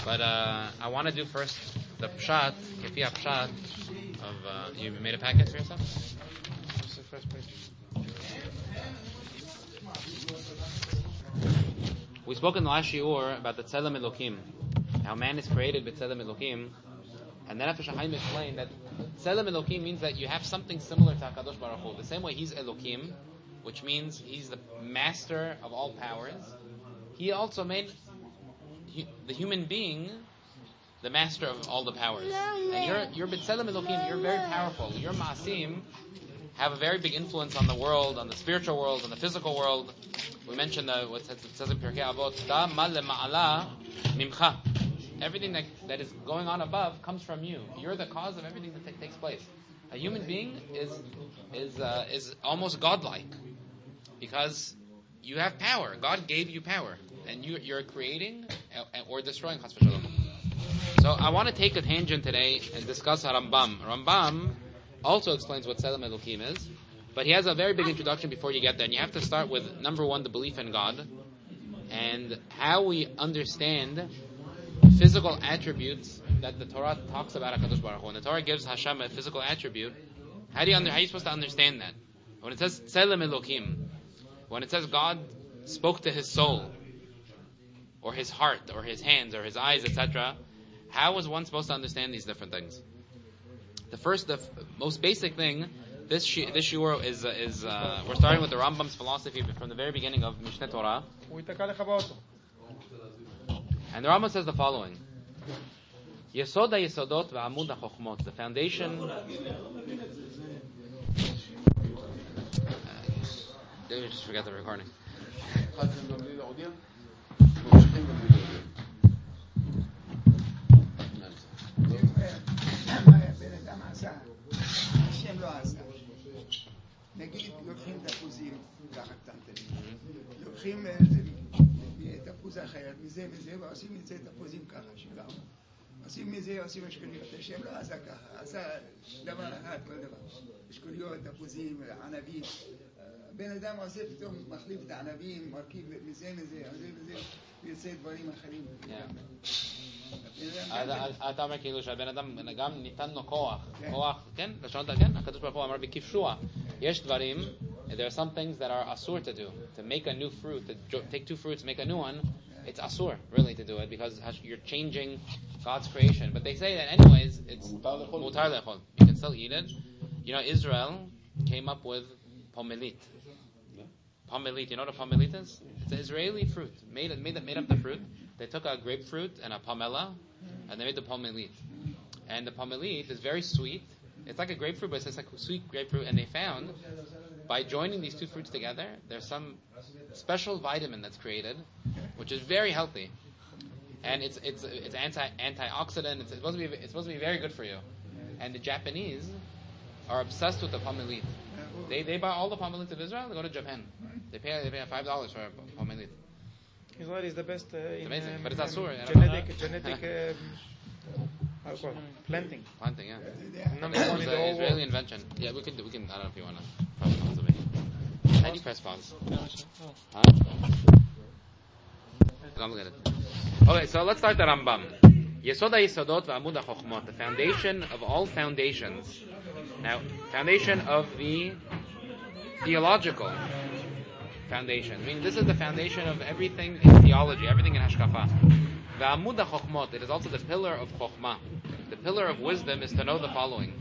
But I want to do first the pshat, Kefia pshat of, you made a packet for yourself? Just the first page. We spoke in the last shiur about the Tzelem Elokim, how man is created with Tzelem Elokim, and then Nefesh HaChaim explained that Tzelem Elokim means that you have something similar to HaKadosh Baruch Hu. The same way he's Elokim, which means he's the master of all powers, he also made the human being the master of all the powers. And you're B'Tzelem Elokim, you're very powerful. Your Ma'asim have a very big influence on the world, on the spiritual world, on the physical world. We mentioned what it says in Pirkei Avot, Da ma lema'ala mimcha. Everything that is going on above comes from you. You're the cause of everything that takes place. A human being is almost godlike because you have power. God gave you power, and you're creating or destroying. Chas v'shalom. So I want to take a tangent today and discuss Rambam. Rambam also explains what Tzelem Elokim is, but he has a very big introduction before you get there. And you have to start with, number one, the belief in God, and how we understand physical attributes that the Torah talks about HaKadosh Baruch Hu. When the Torah gives Hashem a physical attribute, how are you supposed to understand that? When it says Tzelem Elokim, when it says God spoke to his soul, or his heart, or his hands, or his eyes, etc., how is one supposed to understand these different things? The most basic thing, this shiur is we're starting with the Rambam's philosophy from the very beginning of Mishneh Torah. And the Rambam says the following: Yesod HaYesodot v'Amud HaChochmot, the foundation. Did we just forget the recording? השם לא עשה. נגיד, לוקחים תפוזים ככה קטנטנים. לוקחים תפוז אחר, מזה וזה, ועושים את זה תפוזים ככה, שגם. עושים מזה, עושים אשכוליות. השם לא עשה ככה, עשה דבר אחד, כל דבר. אשכוליות, תפוזים, ענבים. בן אדם עושה פתאום, מחליף את הענבים, מרכיב מזה, ויוצא דברים אחרים. אתה אומר כאילו שהבן אדם גם ניתן לו כוח, כן? לשנות, כן? הקדוש ברוך הוא אמר בכפשוה, יש דברים, there are some things that are asur to do, to make a new fruit, to take two fruits, make a new one, it's asur, really, to do it, because you're changing God's creation. But they say that anyways, it's mutar lechol, you can still eat it. You know, Israel came up with pomelit. Pomelit, you know what a pomelit is? It's an Israeli fruit, made up the fruit. They took a grapefruit and a pomela, and they made the pomelit. And the pomelit is very sweet. It's like a grapefruit, but it's like a sweet grapefruit. And they found, by joining these two fruits together, there's some special vitamin that's created, which is very healthy. And it's antioxidant. It's supposed to be very good for you. And the Japanese are obsessed with the pomelit. They buy all the pomelits of Israel. They go to Japan. They pay $5 for a pomelit. Israel is the best in amazing, but it's asur. Genetic planting. Planting, yeah. Number one in the whole Israeli world. invention. Yeah, we can. I don't know if you want to press pause of me. How do you press pause? Huh? Complicated. Okay, so let's start the Rambam. Yesod HaYesodot v'Amud HaChochmot, the foundation of all foundations. Now, foundation of the theological foundation. I mean, this is the foundation of everything in theology, everything in Hashkafa. V'Amud HaChochmot, it is also the pillar of Chochmah. The pillar of wisdom is to know the following.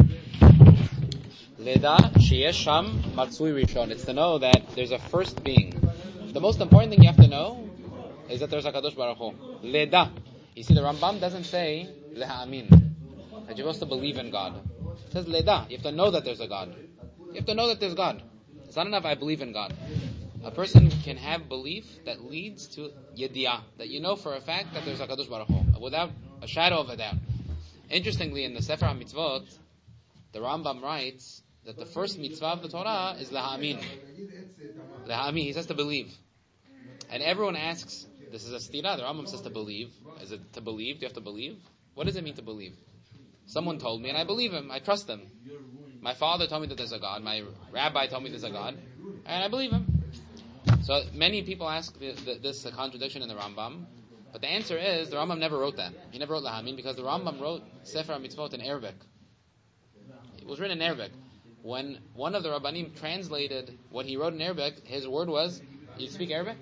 Leda sheyesh sham matzui rishon. It's to know that there's a first being. The most important thing you have to know is that there's a Kadosh Baruch Hu. Leda. You see, the Rambam doesn't say leha'amin, that you're supposed to believe in God. It says leda. You have to know that there's a God. You have to know that there's God. It's not enough I believe in God. A person can have belief that leads to yediyah, that you know for a fact that there's a Kadosh Baruch Hu, without a shadow of a doubt. Interestingly, in the Sefer HaMitzvot, the Rambam writes that the first mitzvah of the Torah is leha'amin. Leha'amin, he says to believe. And everyone asks, this is a stira, the Rambam says to believe. Is it to believe? Do you have to believe? What does it mean to believe? Someone told me and I believe him, I trust him. My father told me that there's a God, my rabbi told me there's a God, and I believe him. So many people ask this contradiction in the Rambam, But the answer is, the Rambam never wrote that. He never wrote Lahamin, because the Rambam wrote Sefer HaMitzvot in Arabic. It was written in Arabic. When one of the Rabbanim translated what he wrote in Arabic, his word was, you speak Arabic?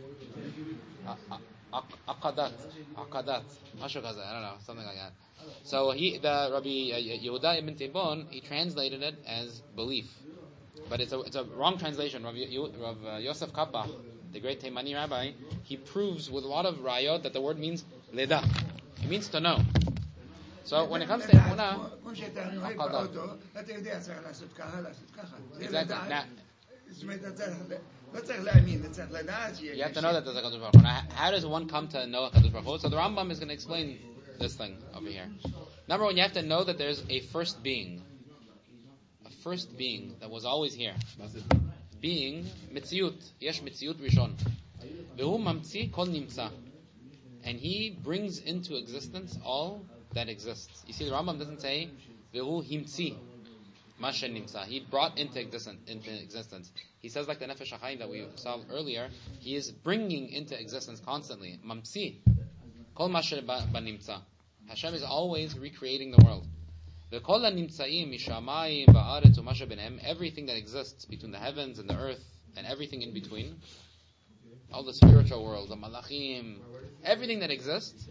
Aqadat. Ashakaza, I don't know, something like that. So the Rabbi Yehuda ibn Tibon, he translated it as belief. But it's a wrong translation. Rav Yosef Kappa, the great Taimani rabbi, he proves with a lot of rayot that the word means leda. It means to know. So when it comes to Emunah, exactly. Now, you have to know that there's a Kadosh Baruch Hu. Now, how does one come to know a Kadosh Baruch Hu? So the Rambam is going to explain this thing over here. Number one, you have to know that there's a first being. A first being that was always here. Being, Mitziut. Yesh Mitziut Rishon. Vehu mamtzi kol nimtza. And he brings into existence all that exists. You see, the Rambam doesn't say, Vehu himtzi. Mashen nimtza. He brought into existence. He says, like the Nefesh HaChaim that we saw earlier, he is bringing into existence constantly. Mamtzi. Kol mashen banimtza. Hashem is always recreating the world. Everything that exists between the heavens and the earth and everything in between, all the spiritual world, the malachim, everything that exists,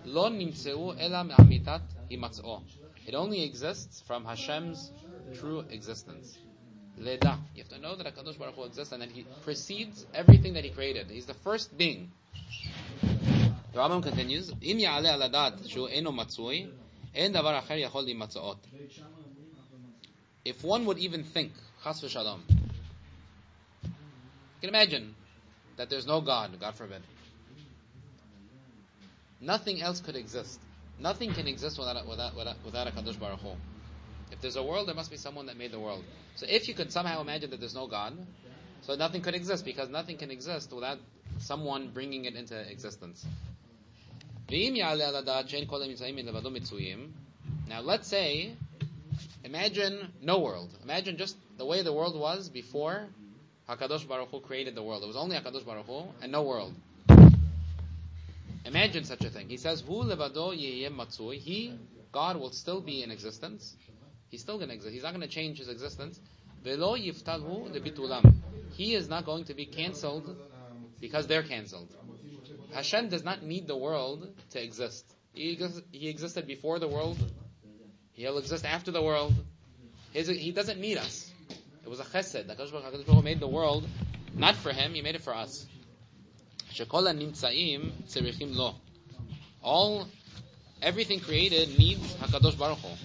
it only exists from Hashem's true existence. Leda. You have to know that HaKadosh Baruch Hu exists and that He precedes everything that He created. He's the first being. The Rambam continues, Im ya'aleh aladat shu eno matzui, en davar acher yachol limatzaot. If one would even think, chas v'shalom, you can imagine that there's no God, God forbid. Nothing else could exist. Nothing can exist without a Kadosh Baruch Hu. If there's a world, there must be someone that made the world. So if you could somehow imagine that there's no God, so nothing could exist, because nothing can exist without someone bringing it into existence. Now let's say, imagine no world. Imagine just the way the world was before HaKadosh Baruch Hu created the world. It was only HaKadosh Baruch Hu and no world. Imagine such a thing. He says, Hu levado yeyeh matzui. He, God, will still be in existence. He's still going to exist. He's not going to change his existence. Velo yiftalhu lebitulam. He is not going to be cancelled because they're cancelled. Hashem does not need the world to exist. He existed before the world. He'll exist after the world. He doesn't need us. It was a chesed. HaKadosh Baruch Hu made the world not for him, He made it for us. Shekol ha-nimtzaim tzerichim lo. Everything created needs HaKadosh Baruch Hu.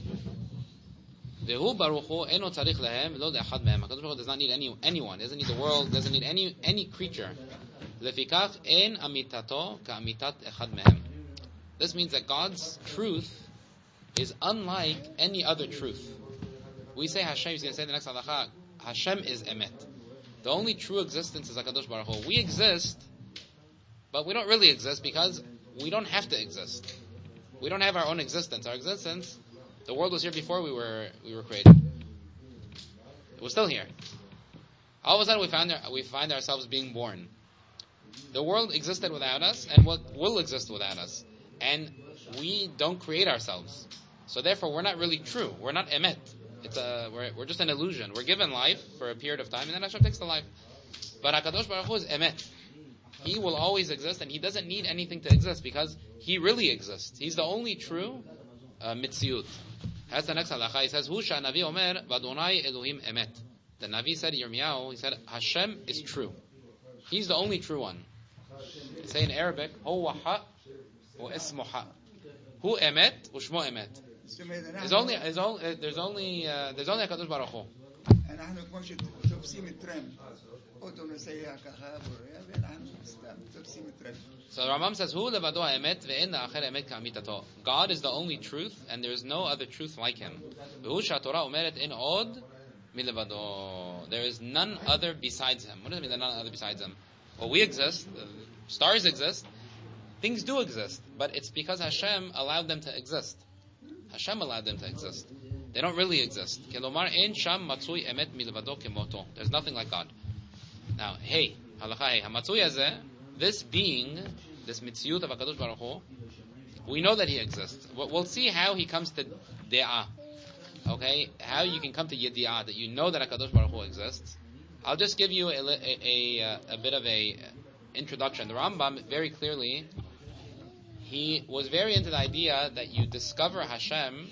Vehu Baruch Hu eno tzarich lehem lo le'achad mehem. HaKadosh Baruch Hu does not need anyone. Doesn't need the world. Doesn't need any creature. Lefikach en amitato ka'amitat echad mehem. This means that God's truth is unlike any other truth. We say Hashem, he's going to say in the next halakha, Hashem is emet. The only true existence is HaKadosh Baruch Hu. We exist, but we don't really exist because we don't have to exist. We don't have our own existence. Our existence, the world was here before we were created. It was still here. All of a sudden we find ourselves being born. The world existed without us and will exist without us. And we don't create ourselves. So therefore we're not really true. We're not emet. We're just an illusion. We're given life for a period of time and then Hashem takes the life. But HaKadosh Baruch Hu is emet. He will always exist and He doesn't need anything to exist because He really exists. He's the only true mitziut. That's the next halakha. He says, Hu sha'navi omer v'adonai Elohim emet. The Navi said, Yirmiyahu, he said, Hashem is true. He's the only true one. They say in Arabic, Huwa ha' wa ismu ha'. Hu emet wa shmo emet. There's only HaKadosh Baruch Hu. אנחנו כמו שתופסים את טרמפ, אוטו נוסע ככה, ואנחנו סתם תופסים את טרמפ. So the Rambam says, Hu levado ha'emet ve'en la'acher emet ka'amitato. God is the only truth, and there is no other truth like Him. V'hu sha'torah omeret in od milevado. There is none other besides Him. What does it mean, none other besides Him? Well, we exist, stars exist, things do exist, but it's because Hashem allowed them to exist. Hashem allowed them to exist. They don't really exist. There's nothing like God. Now, hey, halakha hey, hamatzui hazeh, this being this mitziyut of HaKadosh Baruch Hu, we know that He exists. We'll see how He comes to de'ah. Okay? How you can come to yedi'ah, that you know that HaKadosh Baruch Hu exists. I'll just give you a bit of a introduction. The Rambam, very clearly, he was very into the idea that you discover Hashem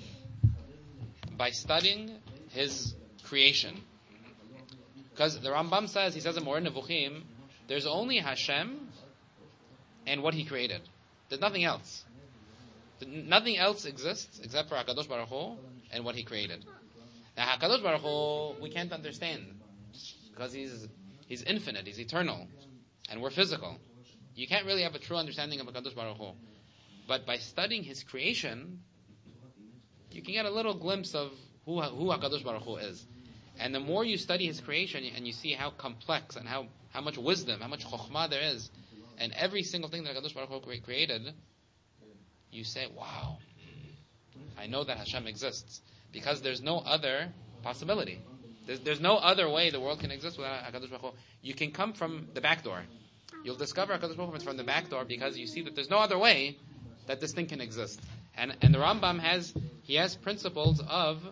by studying His creation. Because the Rambam says, he says in Moreh Nevuchim, there's only Hashem and what He created. There's nothing else. Nothing else exists except for HaKadosh Baruch Hu and what He created. Now HaKadosh Baruch Hu, we can't understand, because He's infinite, He's eternal, and we're physical. You can't really have a true understanding of HaKadosh Baruch Hu. But by studying His creation, you can get a little glimpse of who HaKadosh Baruch Hu is. And the more you study His creation, and you see how complex and how much wisdom, how much chokhmah there is, and every single thing that HaKadosh Baruch Hu created, you say, wow, I know that Hashem exists. Because there's no other possibility. There's no other way the world can exist without HaKadosh Baruch Hu. You can come from the back door. You'll discover HaKadosh Baruch Hu from the back door because you see that there's no other way that this thing can exist. And the Rambam has principles of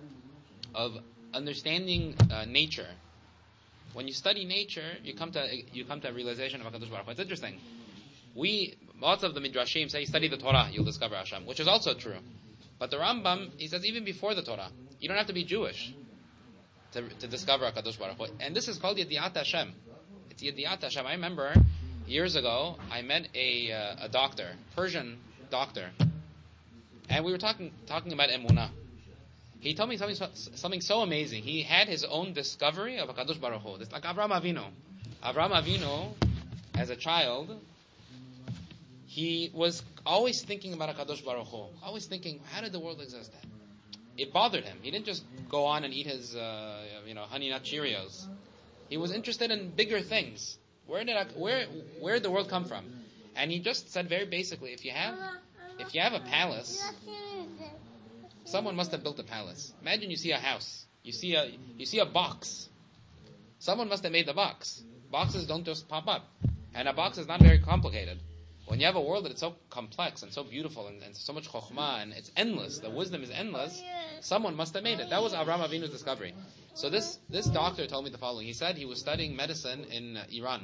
understanding nature. When you study nature, you come to a realization of HaKadosh Baruch Hu. It's interesting. Lots of the Midrashim say, study the Torah, you'll discover Hashem, which is also true. But the Rambam, he says, even before the Torah, you don't have to be Jewish to discover HaKadosh Baruch Hu. And this is called Yedi'at Hashem. It's Yedi'at Hashem. I remember years ago, I met a doctor, Persian doctor, and we were talking about Emunah. He told me something so amazing. He had his own discovery of HaKadosh Baruch Hu. It's like Avraham Avinu. Avraham Avinu, as a child, he was always thinking about HaKadosh Baruch Hu. Always thinking, how did the world exist? It bothered him. He didn't just go on and eat his, Honey Nut Cheerios. He was interested in bigger things. Where did the world come from? And he just said very basically, if you have a palace, someone must have built a palace. Imagine you see a house. You see a box. Someone must have made the box. Boxes don't just pop up. And a box is not very complicated. When you have a world that is so complex and so beautiful and so much chokhmah and it's endless, the wisdom is endless, someone must have made it. That was Avraham Avinu's discovery. So this doctor told me the following. He said he was studying medicine in Iran.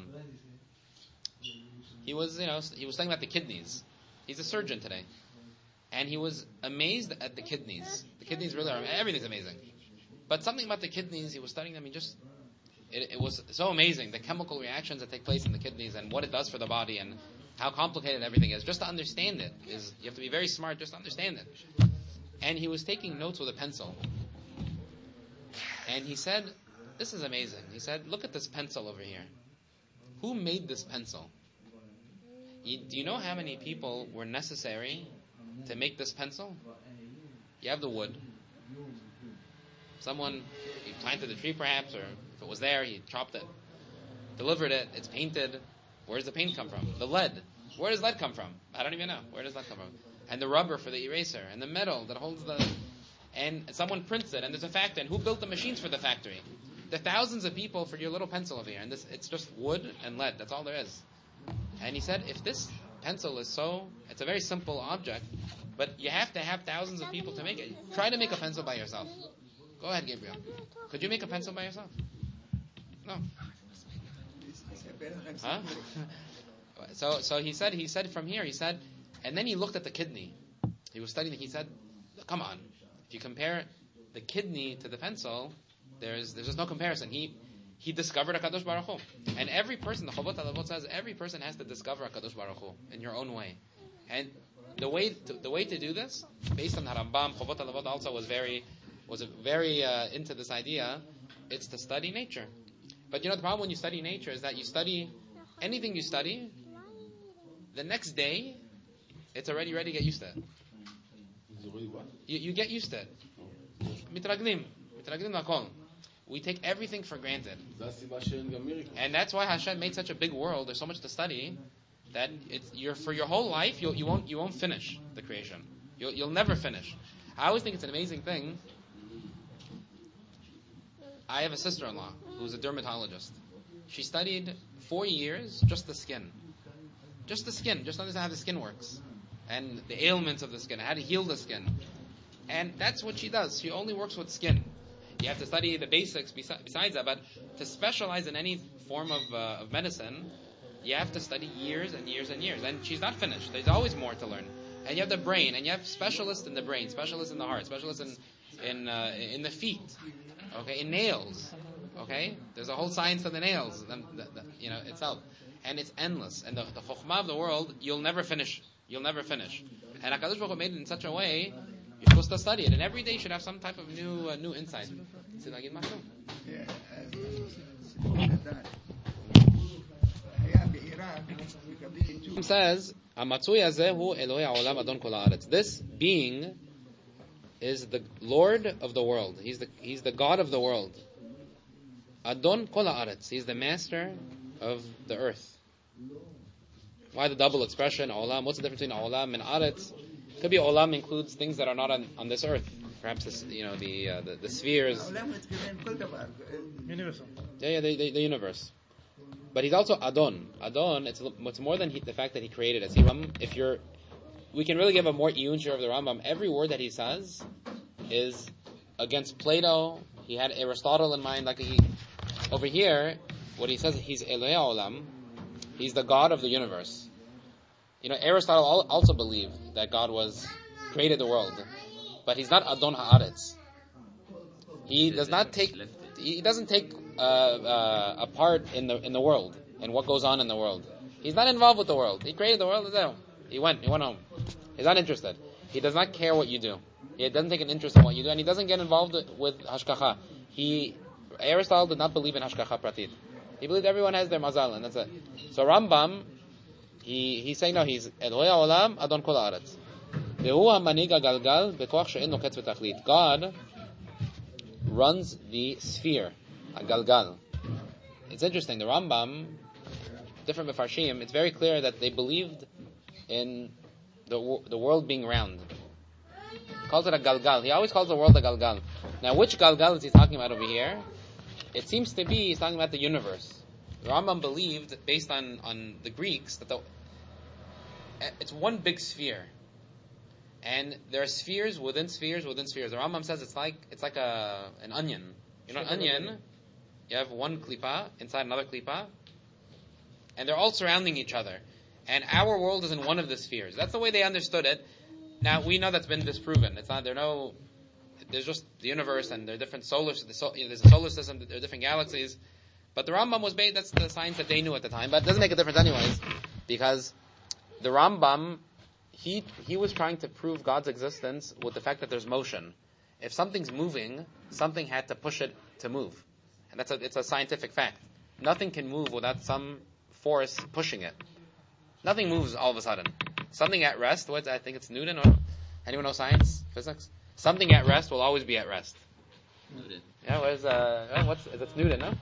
He was studying about the kidneys. He's a surgeon today. And he was amazed at the kidneys. The kidneys really are, everything's amazing. But something about the kidneys, he was studying them, it was so amazing, the chemical reactions that take place in the kidneys and what it does for the body and how complicated everything is. Just to understand it, you have to be very smart just to understand it. And he was taking notes with a pencil. And he said, this is amazing. He said, look at this pencil over here. Who made this pencil? Do you know how many people were necessary to make this pencil? You have the wood. Someone, he planted the tree perhaps, or if it was there, he chopped it, delivered it, it's painted. Where does the paint come from? The lead. Where does lead come from? I don't even know. Where does lead come from? And the rubber for the eraser, and the metal that holds and someone prints it, and there's a factory, and who built the machines for the factory? There are thousands of people for your little pencil over here, and it's just wood and lead, that's all there is. And he said, if this pencil it's a very simple object, but you have to have thousands of people to make it. Try to make a pencil by yourself. Go ahead, Gabriel. Could you make a pencil by yourself? No. Huh? So he said from here, and then he looked at the kidney. He was studying, he said, come on, if you compare the kidney to the pencil, there's just no comparison. He discovered HaKadosh Baruch Hu. And every person, the Chovot HaLevavot says, every person has to discover HaKadosh Baruch Hu in your own way. And the way to do this, based on the Rambam, Chovot HaLevavot also was very into this idea, it's to study nature. But the problem when you study nature is that you study, anything you study, the next day, it's already ready to get used to it. You get used to it. Mitraglim lakol. We take everything for granted. And that's why Hashem made such a big world, there's so much to study, that for your whole life, you won't finish the creation. You'll never finish. I always think it's an amazing thing. I have a sister-in-law who's a dermatologist. She studied 4 years just the skin. just the skin, just understand how the skin works, and the ailments of the skin, how to heal the skin. And that's what she does. She only works with skin. You have to study the basics besides that, but to specialize in any form of medicine, you have to study years and years and years. And she's not finished. There's always more to learn. And you have the brain, and you have specialists in the brain, specialists in the heart, specialists in the feet, okay, in nails, okay. There's a whole science of the nails, itself, and it's endless. And the chokhmah of the world, you'll never finish. You'll never finish. And HaKadosh Baruch Hu made it in such a way you're supposed to study it, and every day you should have some type of new insight. Yeah, היה בעיראק, מקבלים It says, "Hamatzui hazeh hu Elohei haolam adon kol haaretz." This being is the Lord of the world. He's the God of the world. Adon kol haaretz. He's the master of the earth. Why the double expression olam? What's the difference between olam and aretz? Could be olam includes things that are not on this earth. Perhaps this, the spheres. העולם מתכוון כל דבר. Universal. Yeah, the universe. But he's also Adon. Adon, it's more than the fact that he created it. We can really give a more iyun share of the Rambam. Every word that he says is against Plato. He had Aristotle in mind. Over here, what he says, he's Elohei Olam. He's the God of the universe. Aristotle also believed that God created the world. But he's not Adon Haaretz. He doesn't take a part in the world and what goes on in the world. He's not involved with the world. He created the world. He went home. He's not interested. He does not care what you do. He doesn't take an interest in what you do, and he doesn't get involved with hashkacha. Aristotle did not believe in hashkacha pratit. He believed everyone has their mazal, and that's it. So Rambam, he's saying no. He's Elohei haolam adon kol haaretz. God runs the sphere, a galgal. It's interesting. The Rambam, different Mefarshim, it's very clear that they believed in the world being round. He calls it a galgal. He always calls the world a galgal. Now, which galgal is he talking about over here? It seems to be he's talking about the universe. The Rambam believed, based on the Greeks, that it's one big sphere. And there are spheres within spheres within spheres. The Rambam says it's like an onion. An onion, you have one klipa inside another klipa, and they're all surrounding each other. And our world is in one of the spheres. That's the way they understood it. Now, we know that's been disproven. There's just the universe, and there are different there's a solar system, there are different galaxies. But the Rambam that's the science that they knew at the time. But it doesn't make a difference anyways, because the Rambam, he was trying to prove God's existence with the fact that there's motion. If something's moving, something had to push it to move. And it's a scientific fact. Nothing can move without some force pushing it. Nothing moves all of a sudden. Something at rest, I think it's Newton, or anyone know science, physics? Something at rest will always be at rest. Newton. Yeah, it's Newton, no?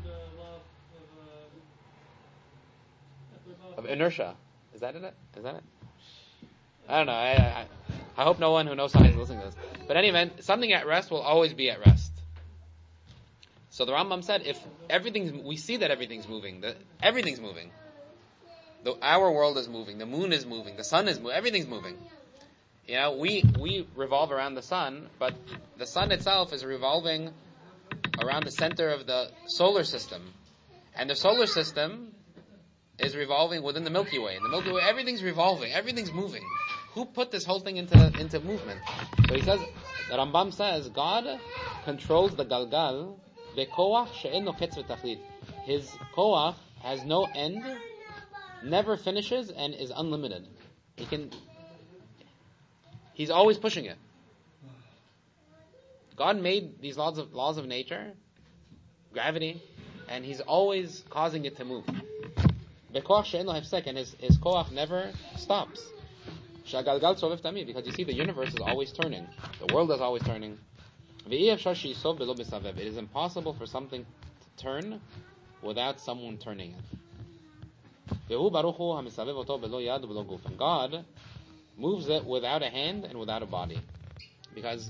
Of inertia. Is that it? I don't know. I hope no one who knows science is listening to this. But anyway, something at rest will always be at rest. So the Rambam said, we see that everything's moving. Everything's moving. Our world is moving. The moon is moving. The sun is moving. Everything's moving. We revolve around the sun, but the sun itself is revolving around the center of the solar system. And the solar system is revolving within the Milky Way. In the Milky Way, everything's revolving. Everything's moving. Who put this whole thing into movement? So he says, the Rambam says, God controls the galgal bekoach she'en lo ketz v'tachlit. His koach has no end, never finishes, and is unlimited. He's always pushing it. God made these laws of nature, gravity, and he's always causing it to move. Bekoach she'en lo hefsek, and his koach never stops. Shagalgal sovev tamid, because you see the universe is always turning. The world is always turning. It is impossible for something to turn without someone turning it. And God moves it without a hand and without a body. Because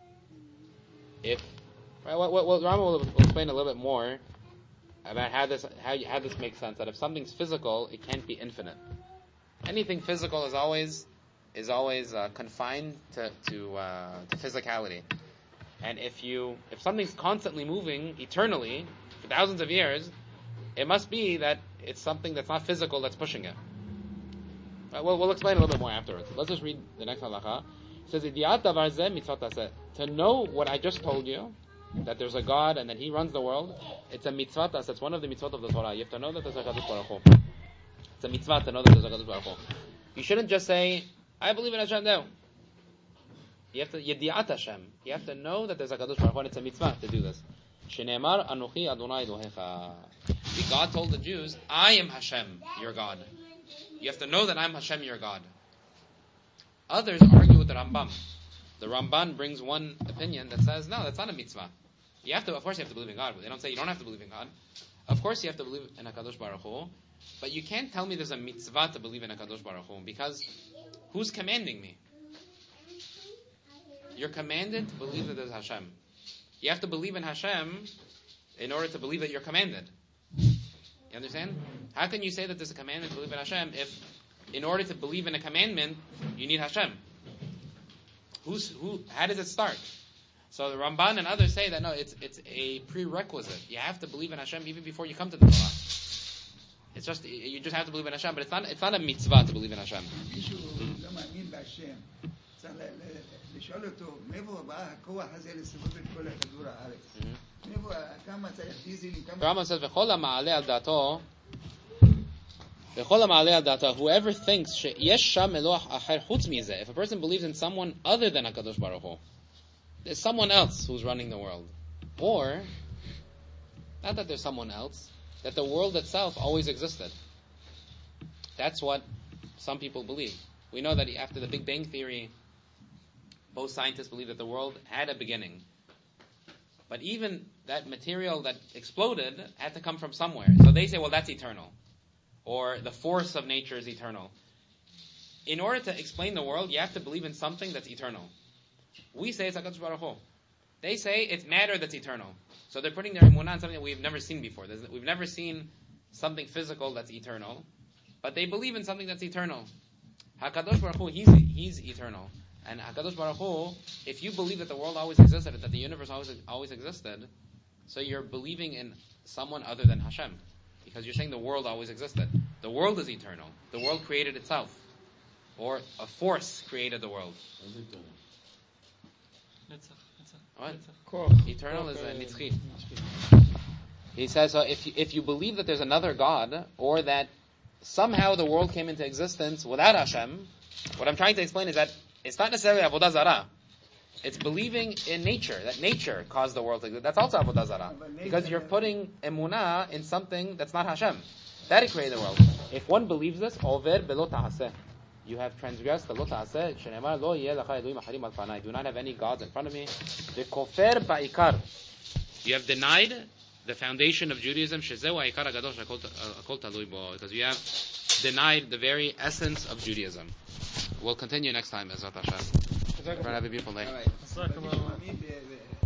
Rama will explain a little bit more about how this makes sense, that if something's physical, it can't be infinite. anything physical is always confined to physicality. And if something's constantly moving eternally for thousands of years, it must be that it's something that's not physical that's pushing it. We'll explain a little bit more afterwards. Let's just read the next halakha. It says, "Idiyat davar zeh mitzvot aseh." To know what I just told you, that there's a God and that He runs the world, it's a mitzvah. It's one of the mitzvot of the Torah. You have to know that there's a Kadosh Baruch Hu. It's a mitzvah to know that there's a Kadosh Baruch Hu. You shouldn't just say, "I believe in Hashem." No. You have to yediat Hashem. You have to know that there's a Kadosh Baruch Hu, and it's a mitzvah to do this. Shenemar Anochi Adonai Elohecha. God told the Jews, "I am Hashem, your God." You have to know that I'm Hashem, your God. Others argue with the Rambam. The Ramban brings one opinion that says, no, that's not a mitzvah. Of course you have to believe in God, but they don't say you don't have to believe in God. Of course you have to believe in HaKadosh Baruch Hu, but you can't tell me there's a mitzvah to believe in HaKadosh Baruch Hu, because who's commanding me? You're commanded to believe that there's Hashem. You have to believe in Hashem in order to believe that you're commanded. You understand? How can you say that there's a commandment to believe in Hashem if, in order to believe in a commandment, you need Hashem? How does it start? So the Ramban and others say that no, it's a prerequisite. You have to believe in Hashem even before you come to the Torah. You just have to believe in Hashem, but it's not a mitzvah to believe in Hashem. לשאול אותו, מאיפה בא הכוח הזה לסובב את כל כדור הארץ? כמה צריך דיזל, Rambam says, וכל המעלה על דעתו, whoever thinks שיש שם אלוהים אחר חוץ מזה, if a person believes in someone other than HaKadosh Baruch Hu, there's someone else who's running the world. Or, not that there's someone else, that the world itself always existed. That's what some people believe. We know that after the Big Bang Theory, both scientists believe that the world had a beginning. But even that material that exploded had to come from somewhere. So they say, well, that's eternal. Or the force of nature is eternal. In order to explain the world, you have to believe in something that's eternal. We say it's HaKadosh Baruch Hu. They say it's matter that's eternal. So they're putting their emunah on something that we've never seen before. We've never seen something physical that's eternal. But they believe in something that's eternal. HaKadosh Baruch Hu, He's eternal. And HaKadosh Baruch Hu, if you believe that the world always existed, that the universe always existed, so you're believing in someone other than Hashem. Because you're saying the world always existed. The world is eternal. The world created itself. Or a force created the world. What? Eternal is a nitzchi. He says, so if you believe that there's another God, or that somehow the world came into existence without Hashem, what I'm trying to explain is that it's not necessarily Avodah Zarah. It's believing in nature, that nature caused the world to exist. That's also Avodah Zarah. Because you're putting emunah in something that's not Hashem. That created the world. If one believes this, over belo ta'aseh. You have transgressed the lo ta'aseh. Shenemar lo yeh lecha elohim acharim al panai. Do not have any gods in front of me. V'kofer ba'ikar. You have denied the foundation of Judaism. Shezeu ha'ikar hagadosh hakol talui bo. Because you have denied the very essence of Judaism. We'll continue next time, Ezrat Hashem. Have a beautiful day.